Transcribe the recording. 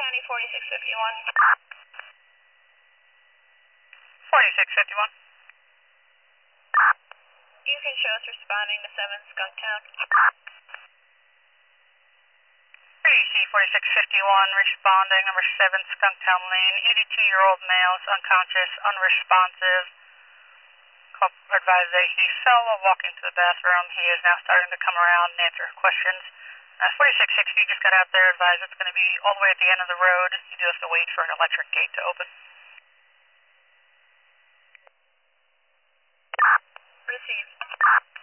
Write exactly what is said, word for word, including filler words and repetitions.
County forty-six fifty-one. forty-six fifty-one. You can show us responding to seven Skunktown. A D C forty-six fifty-one, responding, number seven Skunktown Lane, eighty-two-year-old male is unconscious, unresponsive. Call advised that he fell while walking to the bathroom. He is now starting to come around and answer questions. Uh, forty-six sixty just got out there, advised it's going to be all the way at the end of the road. You do have to wait for an electric gate to open. Received.